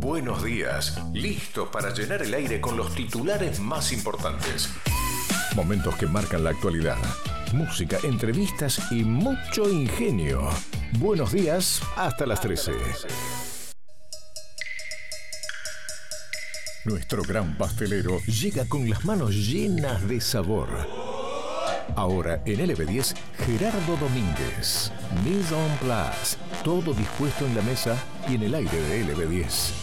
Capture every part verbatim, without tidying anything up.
Buenos días, listos para llenar el aire con los titulares más importantes. Momentos que marcan la actualidad. Música, entrevistas y mucho ingenio. Buenos días, hasta las trece. Nuestro gran pastelero llega con las manos llenas de sabor. Ahora en L B diez, Gerardo Domínguez. Mise en place. Todo dispuesto en la mesa y en el aire de L B diez.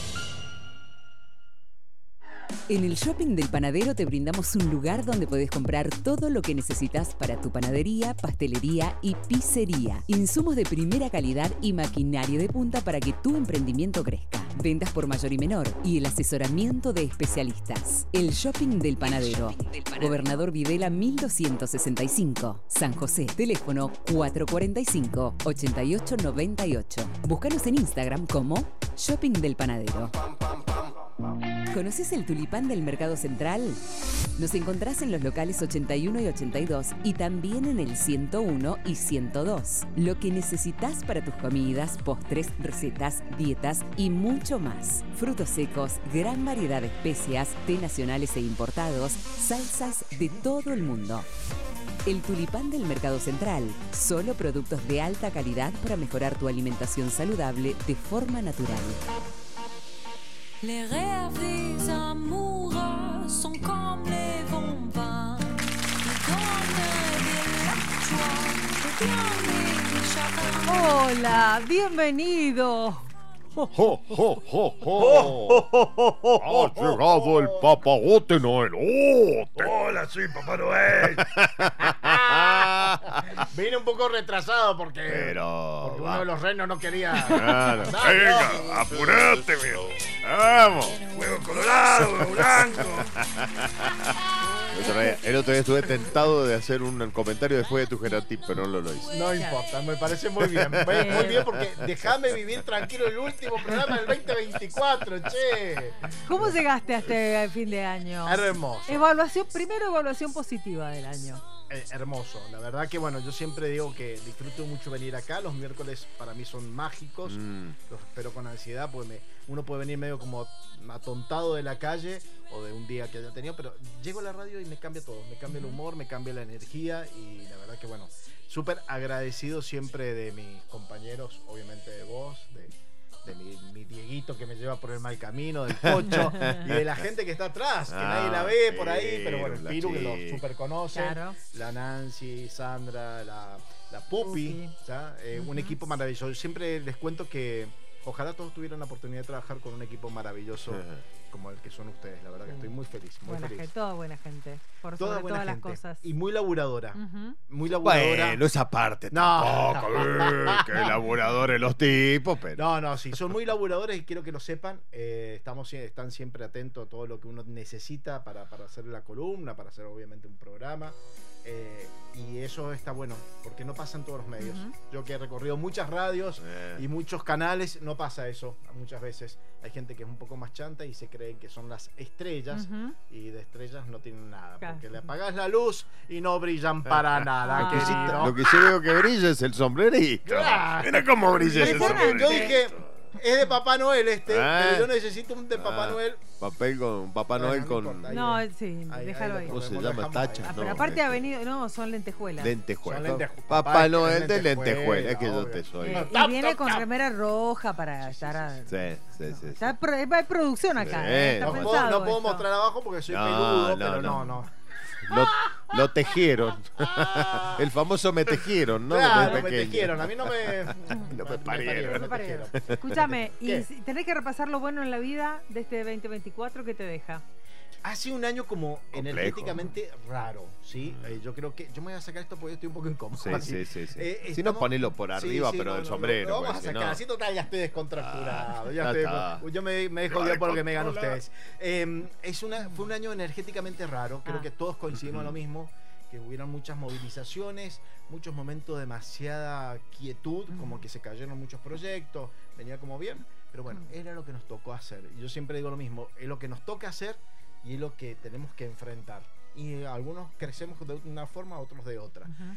En el Shopping del Panadero te brindamos un lugar donde podés comprar todo lo que necesitas para tu panadería, pastelería y pizzería. Insumos de primera calidad y maquinaria de punta para que tu emprendimiento crezca. Ventas por mayor y menor y el asesoramiento de especialistas. El Shopping del Panadero. Shopping del Panadero. Gobernador Videla mil doscientos sesenta y cinco. San José. Teléfono cuatro cuatro cinco, ocho ocho nueve ocho. Búscanos en Instagram como Shopping del Panadero. ¿Conoces el tulipán del Mercado Central? Nos encontrás en los locales ochenta y uno y ochenta y dos y también en el ciento uno y ciento dos. Lo que necesitas para tus comidas, postres, recetas, dietas y mucho más. Frutos secos, gran variedad de especias, té nacionales e importados, salsas de todo el mundo. El tulipán del Mercado Central. Solo productos de alta calidad para mejorar tu alimentación saludable de forma natural. Les rêves des amoureux sont comme les bons vins qui donnent de la joie et bien des chagrins. Hola, bienvenido. ¡Jo, jo, jo, jo! ¡Ha llegado el papagote Noelote! ¡Hola, soy Papá Noel! Vine un poco retrasado porque, Pero, porque uno de los renos no quería... Claro. No, Venga, no. apurate, viejo. Vamos. Huevo colorado, huevo blanco. El otro, día, el otro día estuve tentado de hacer un comentario después de tu genotip, pero no lo hice. No importa, me parece muy bien. Muy, muy bien porque déjame vivir tranquilo el último programa del veinte veinticuatro, che. ¿Cómo llegaste a este fin de año? Hermoso. Evaluación, primero evaluación positiva del año. Eh, hermoso, la verdad que bueno, yo siempre digo que disfruto mucho venir acá, los miércoles para mí son mágicos, Mm. los espero con ansiedad porque me, uno puede venir medio como atontado de la calle o de un día que haya tenido, pero llego a la radio y me cambia todo, me cambia el humor, me cambia la energía y la verdad que bueno, súper agradecido siempre de mis compañeros, obviamente de vos, de... de mi, mi Dieguito que me lleva por el mal camino, del Pocho y de la gente que está atrás, que Ah, nadie la ve por ahí, pero bueno, el la Piru que lo chica. super conocen, Claro. la Nancy, Sandra, la, la Pupi, Pupi. ¿ya? Eh, Uh-huh. un equipo maravilloso. Siempre les cuento que ojalá todos tuvieran la oportunidad de trabajar con un equipo maravilloso Ajá. como el que son ustedes, la verdad que estoy muy feliz, muy Buena feliz. gente, toda buena gente. Por Toda sobre buena todas gente las cosas. y muy laburadora, Ujú. muy laburadora. Bueno, esa parte No. tampoco. eh, Qué elaboradores los tipos, pero... No, no, sí, son muy laburadores y quiero que lo sepan. Eh, estamos, están siempre atentos a todo lo que uno necesita para, para hacer la columna, para hacer obviamente un programa. Eh, y eso está bueno, porque no pasa en todos los medios. Ujú. Yo que he recorrido muchas radios Eh. y muchos canales, no pasa eso. Muchas veces hay gente que es un poco más chanta y se creen que son las estrellas. Ujú. Y de estrellas no tienen nada, Claro. porque le apagás la luz y no brillan para nada, Ah. Lo que, sí, querido. lo que sí veo que brilla es el sombrerito. Claro. Mira cómo brilla ese Impresionante. sombrerito. Yo dije, es de Papá Noel este, Ah. pero yo necesito un de Papá Ah, Noel. Papel con Papá Bueno, Noel no con importa, ahí No, ven. sí, Ahí- déjalo ahí ahí. lo ¿cómo se Lo llama? dejamos Tacha. ahí. Ah, No, pero aparte este, ha venido, no, son lentejuelas. lentejuela. Son lenteju- Papá papá es Noel de lentejuela, lentejuela, es que yo obvio. te soy. Eh, Tap, y viene tap, con tap. remera roja para estar a... Sí, sí, sí. sí. Está pro- hay producción acá, Sí, eh, está No Vamos. puedo, pensado no puedo esto. mostrar abajo porque soy No, peludo, no, pero no. no, no. Lo, lo tejieron. El famoso me tejieron, ¿no? Claro, Cuando me es pequeño. tejieron, a mí no me... No me parieron. me parieron. Escúchame, y ¿Qué? si tenés que repasar lo bueno en la vida de este veinte veinticuatro, ¿qué te deja? Ha sido un año como Complejo. energéticamente raro, ¿sí? Eh, yo creo que... Yo me voy a sacar esto porque estoy un poco incómodo. Sí, así. sí, sí, sí. Eh, Si no, estamos- ponelo por Sí, arriba, sí, pero no, del no, sombrero. Lo vamos pues, a si sacar, no. así total ya estoy descontracturado. Ah, ya ya estoy- está. yo me, me dejo Lo guiar por lo que me ganan descontrola. ustedes. Eh, es una, fue un año energéticamente raro. Creo Ah. que todos coincidimos en lo mismo. Que hubieron muchas movilizaciones, muchos momentos de demasiada quietud, como que se cayeron muchos proyectos, venía como bien, pero bueno, era lo que nos tocó hacer. Y yo siempre digo lo mismo, es lo que nos toca hacer y es lo que tenemos que enfrentar. Y eh, algunos crecemos de una forma, otros de otra. Ujú.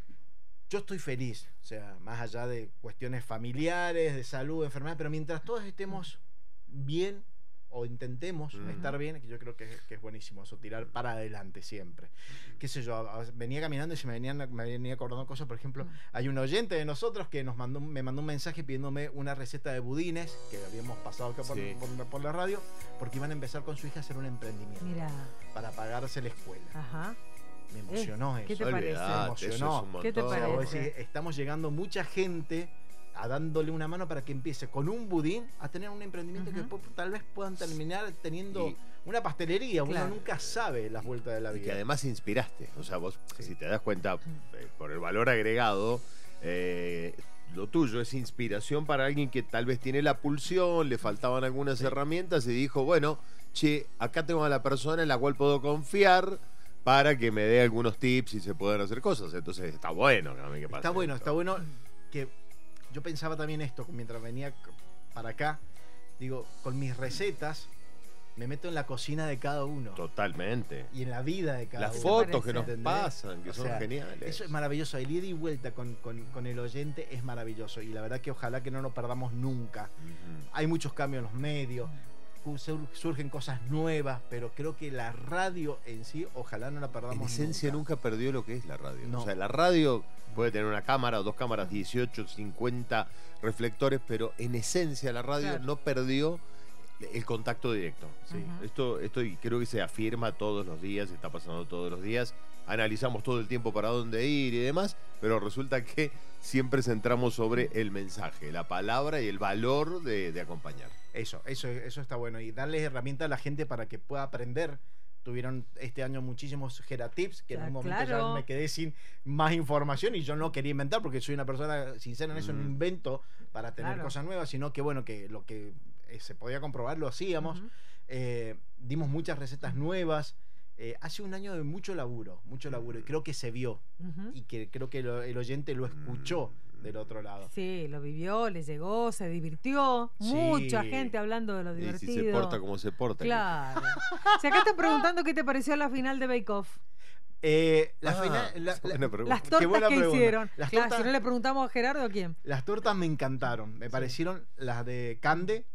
Yo estoy feliz, o sea, más allá de cuestiones familiares, de salud, de enfermedad, pero mientras todos estemos bien o intentemos Mm. estar bien, que yo creo que es, que es buenísimo eso, tirar para adelante siempre. Qué sé yo, a- a- venía caminando y se me venían me venía acordando cosas, por ejemplo, hay un oyente de nosotros que nos mandó me mandó un mensaje pidiéndome una receta de budines que habíamos pasado acá por, Sí. por, por la radio, porque iban a empezar con su hija a hacer un emprendimiento Mira, para pagarse la escuela. ajá. Me emocionó ¿qué eso. te parece? Olvidate, Me eso emocionó. es un ¿Qué te montón. O sea, vos parece? decís, estamos llegando mucha gente a dándole una mano para que empiece con un budín a tener un emprendimiento que Ujú. después tal vez puedan terminar teniendo Y- una pastelería. Claro. Uno nunca sabe las vueltas de la Y vida. que además inspiraste. O sea, vos, Sí. si te das cuenta, eh, por el valor agregado, eh, lo tuyo es inspiración para alguien que tal vez tiene la pulsión, le faltaban algunas Sí. herramientas y dijo, bueno, che, acá tengo a la persona en la cual puedo confiar para que me dé algunos tips y se puedan hacer cosas. Entonces está bueno a mí que pase Está bueno, esto. está bueno que yo pensaba también esto mientras venía c- para acá. Digo, con mis recetas me meto en la cocina de cada uno Totalmente. y en la vida de cada Las uno. fotos que parece? nos ¿Entendés? pasan, que O son sea, geniales. Eso es maravilloso. El ida y vuelta con, con- con el oyente es maravilloso. Y la verdad que ojalá que no nos perdamos nunca. Ujú. Hay muchos cambios en los medios, sur- surgen cosas nuevas, pero creo que la radio en sí, ojalá no la perdamos En esencia nunca. nunca perdió lo que es la radio. No. O sea, la radio puede tener una cámara, dos cámaras, dieciocho, cincuenta reflectores, pero en esencia la radio Claro. no perdió el contacto directo. Sí. Ujú. Esto, esto y creo que se afirma todos los días, está pasando todos los días. Analizamos todo el tiempo para dónde ir y demás, pero resulta que siempre centramos sobre el mensaje, la palabra y el valor de, de acompañar. Eso, eso, eso está bueno. Y darles herramientas a la gente para que pueda aprender. Tuvieron este año muchísimos Geratips, que en Ya, un momento claro. ya me quedé sin más información y yo no quería inventar porque soy una persona sincera en eso, no Mm. invento para tener Claro. cosas nuevas, sino que bueno, que lo que eh, se podía comprobar lo hacíamos. Ujú. Eh, dimos muchas recetas nuevas. Eh, hace un año de mucho laburo, mucho laburo, y creo que se vio Ujú. y que creo que lo- el oyente lo escuchó del otro lado. Sí, lo vivió, le llegó, se divirtió. Sí. Mucha gente hablando de lo Y divertido. si se porta como se porta. Claro. Si acá están preguntando qué te pareció la final de Bake Off. Eh, la Ah, final- la- la- buena pregunta. Las Qué tortas buena que pregunta. hicieron. Las Claro, tortas- si no le preguntamos a Gerardo, ¿a quién? Las tortas me encantaron. Me parecieron las de Cande.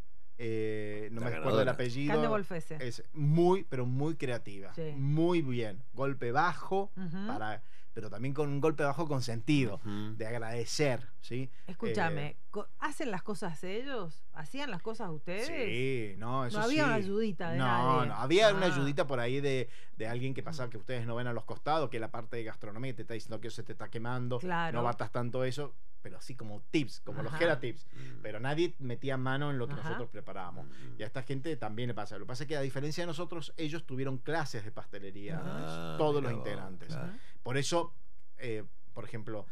eh, no La me acuerdo el ganadora. apellido. Cande Volfese. Es muy, pero muy creativa. Sí. Muy bien. Golpe bajo, Ujú. para, pero también con un golpe bajo con sentido. Ujú. De agradecer. ¿sí? Escúchame, Eh, co- ¿hacen las cosas ellos? ¿Hacían las cosas ustedes? Sí, no, eso No había sí. una ayudita de no, nadie. No, había una Ah. ayudita por ahí de, de alguien que pasaba que ustedes no ven a los costados, que la parte de gastronomía te está diciendo que eso se te está quemando, Claro. no batas tanto eso, pero así como tips, como los Ajá. Gera tips. Mm. Pero nadie metía mano en lo que Ajá. nosotros preparábamos. Mm. Y a esta gente también le pasa. Lo que pasa es que a diferencia de nosotros, ellos tuvieron clases de pastelería, Ah, todos mira los vos, integrantes. claro. Por eso, eh, por ejemplo,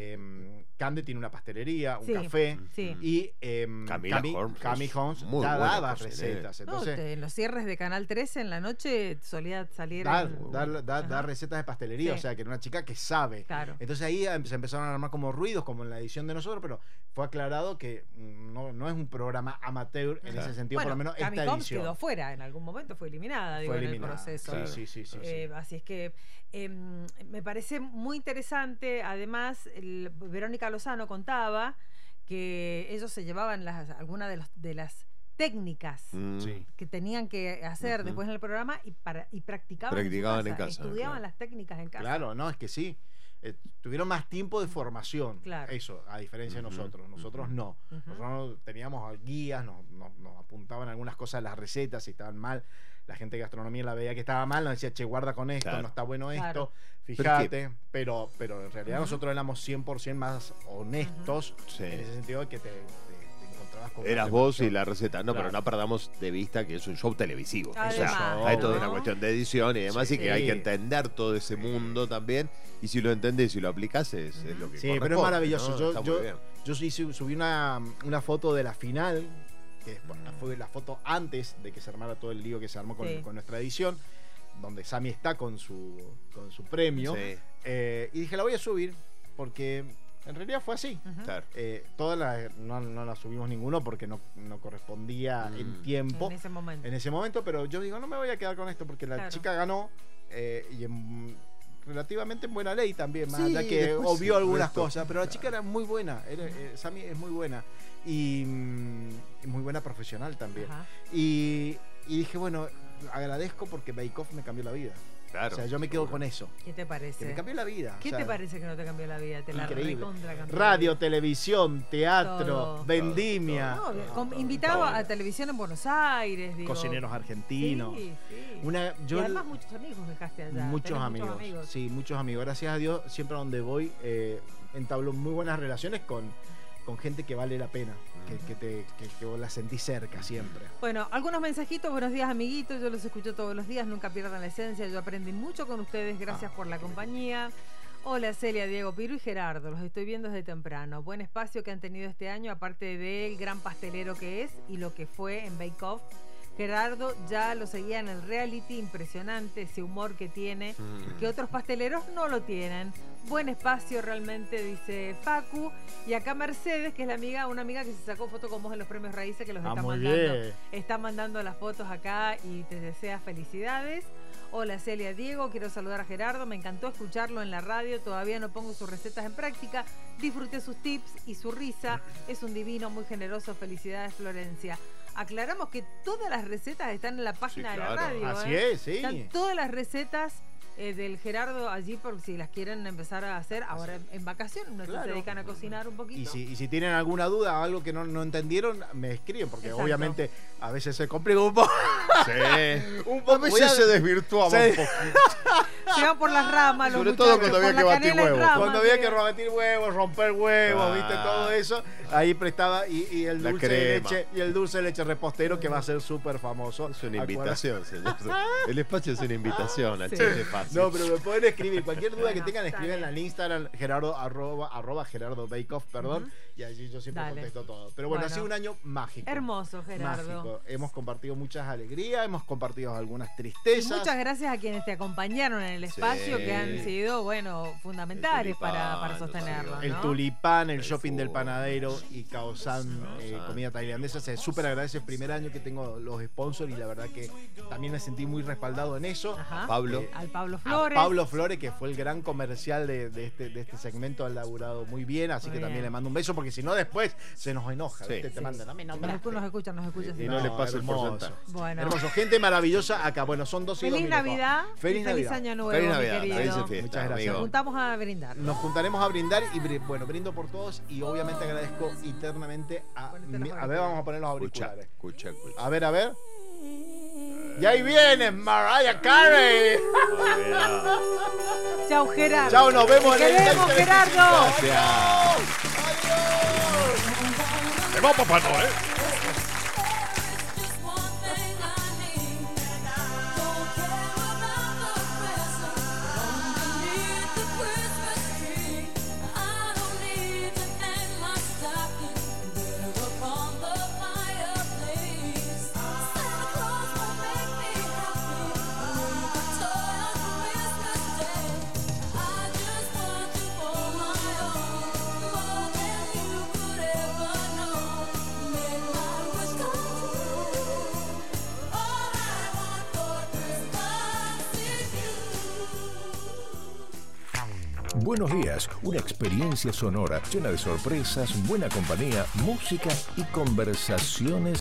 eh, Cande tiene una pastelería, un Sí. café. Sí. Y em, Camila Cami, Holmes Cami es Holmes muy ya buena daba cocinera. recetas. No, Entonces, te- en los cierres de Canal trece en la noche solía salir. dar, el- dar, dar- Ajá. dar recetas de pastelería, Sí. o sea, que era una chica que sabe. Claro. Entonces ahí em- se empezaron a armar como ruidos, como en la edición de nosotros, pero fue aclarado que mm, no, no es un programa amateur en Claro. ese sentido, Bueno, por lo menos Cami esta Holmes edición. quedó fuera, en algún momento fue eliminada, digo, Fue en eliminada. el proceso. Claro. Sí, sí, sí, sí, Eh, Así es que em, me parece muy interesante. Además, el- Verónica Lozano contaba que ellos se llevaban las, algunas de, los- de las técnicas Mm. Sí. que tenían que hacer Ujú. después en el programa y, para, y practicaban, Practicaban en, su en casa, casa, estudiaban claro. las técnicas en casa. Claro, no, es que sí. Eh, tuvieron más tiempo de formación. Claro. Eso, a diferencia de Ujú, nosotros. Nosotros ujú. no. Ujú. Nosotros teníamos guías, nos, nos- nos apuntaban algunas cosas de las recetas, si estaban mal. La gente de gastronomía la veía que estaba mal, nos decía, che, guarda con esto, Claro. no está bueno Claro. esto, Pero fíjate. Pero, pero en realidad Ujú. nosotros éramos cien por ciento más honestos Sí. en ese sentido de que te, te- te encontrabas con... Eras una vos y preparación. la receta. No, Claro. pero no perdamos de vista que es un show televisivo. o Además, sea, hay toda ¿no? una cuestión de edición y demás, Sí. y que hay que entender todo ese mundo también. Y si lo entendés y lo aplicás, es, es lo que Sí, pero es corresponde, maravilloso. ¿no? Yo, Está muy yo, bien. yo sí sub- subí una, una foto de la final, que bueno, fue la foto antes de que se armara todo el lío que se armó con, Sí. con nuestra edición, donde Sammy está con su, con su premio. Sí, Eh, y dije, la voy a subir porque en realidad fue así. Ujú. claro. Eh, todas las, no, no las subimos ninguno porque no, no correspondía Mm. en tiempo En ese momento. en ese momento, pero yo digo, no me voy a quedar con esto porque la Claro. chica ganó eh, y en- relativamente en buena ley también, más Sí, allá que después obvió el algunas resto, cosas, pero la claro. chica era muy buena, era, eh, Sammy es muy buena y mm, es muy buena buena profesional también. Ajá. Y, y dije, bueno, agradezco porque Bake Off me cambió la vida. Claro. O sea, yo me quedo con eso. ¿Qué te Que parece? me cambió la vida. ¿Qué o sea, te parece que no te cambió la vida? Te la Increíble. recontra cambió. Radio, televisión, teatro, Todo. vendimia, No, No, con- todo, invitado todo. a televisión en Buenos Aires, digo. cocineros argentinos. Sí, sí. Una, yo, y además muchos amigos dejaste allá. muchos Tenés amigos, sí, muchos amigos. Gracias a Dios, siempre a donde voy eh, entablo muy buenas relaciones con, con gente que vale la pena, que, que, te, que, que vos la sentís cerca siempre. Bueno, algunos mensajitos. Buenos días, amiguitos. Yo los escucho todos los días. Nunca pierdan la esencia. Yo aprendí mucho con ustedes. Gracias Ah, por la qué compañía. Hola, Celia, Diego, Piru y Gerardo. Los estoy viendo desde temprano. Buen espacio que han tenido este año, aparte del gran pastelero que es y lo que fue en Bake Off. Gerardo ya lo seguía en el reality. Impresionante ese humor que tiene, Mm. que otros pasteleros no lo tienen. Buen espacio realmente, dice Facu. Y acá Mercedes, que es la amiga, una amiga que se sacó foto con vos en los premios Raíces, que los Ah, está muy mandando. bien. Está mandando las fotos acá y te desea felicidades. Hola Celia, Diego, quiero saludar a Gerardo, me encantó escucharlo en la radio, todavía no pongo sus recetas en práctica, disfruté sus tips y su risa, es un divino, muy generoso, felicidades Florencia. Aclaramos que todas las recetas están en la página Sí, de claro. la radio. Así ¿eh? es, sí. Están todas las recetas eh, del Gerardo allí por si las quieren empezar a hacer ahora en, en vacaciones, no Claro. se dedican a cocinar un poquito. Y si, y si tienen alguna duda o algo que no, no entendieron, me escriben, porque Exacto. obviamente a veces se complica un poco. Sí. Un A poco voy veces a- se desvirtuaba Sí. un poquito. Se van por las ramas, los Sobre todo muchachos, cuando había por que la batir canela en huevos. ramas, Cuando había que Diego. batir huevos, romper huevos, Ah. viste, todo eso, ahí prestaba y, y el La dulce de crema. leche y el dulce de leche repostero que va a ser súper famoso. Es una Acuérdate. invitación, señor. El espacio es una invitación al Sí. chiste fácil. No, pero me pueden escribir cualquier duda que Bueno, tengan, está escriben bien. al Instagram Gerardo arroba, arroba Gerardo Bake Off, perdón, Ujú. y allí yo siempre Dale. contesto todo. Pero bueno, Bueno. ha sido un año mágico. Hermoso, Gerardo. Mágico. Hemos compartido muchas alegrías, hemos compartido algunas Y tristezas. muchas gracias a quienes te acompañaron en el espacio, Sí. que han sido, bueno, fundamentales El para, tulipán, para sostenerlo. El ¿no? tulipán, el, El shopping del fútbol. panadero y Kaosan, eh, Kaosan. comida tailandesa. Se súper agradece el primer año que tengo los sponsors y la verdad que también me sentí muy respaldado en eso. Ajá. Pablo. Eh, Al Pablo A Flores. Pablo Flores, que fue el gran comercial de, de este, de este segmento, ha laburado muy bien, así Muy que también bien. le mando un beso, porque si no después se nos enoja, Sí. ¿viste? Te Sí. mandan, no me Nos, nombraste. escu- nos escuchan, nos escuchan. Y sí. no le pasa el hermoso. porcentaje. Bueno. Hermoso, gente maravillosa acá. Bueno, son dos y dos Feliz minutos. Navidad Feliz y feliz Navidad. año nuevo, Feliz mi Navidad, querido. felices fiestas, Muchas gracias. Nos amigo. juntamos a brindar. Nos juntaremos a brindar y bri- bueno, brindo por todos y obviamente agradezco eternamente a Ponete mi- los a ver, vamos a poner los Escucha, auriculares. escucha, escucha. A ver, a ver. Y ahí viene Mariah Carey. Chau, Gerardo. Chao, nos vemos Te en el queremos, veinte veinticinco. Gerardo. Gracias. Adiós. ¡Se va Papá Noel! Just one thing I need. Don't care about the present underneath the Christmas tree. I don't need to hang my stocking there upon the fireplace. Santa Claus will make me happy with a toy on Christmas Day. I just want you for my own, more than you could ever know. Make my wish come true. All I want for Christmas is you. Buenos días, una experiencia sonora llena de sorpresas, buena compañía, música y conversaciones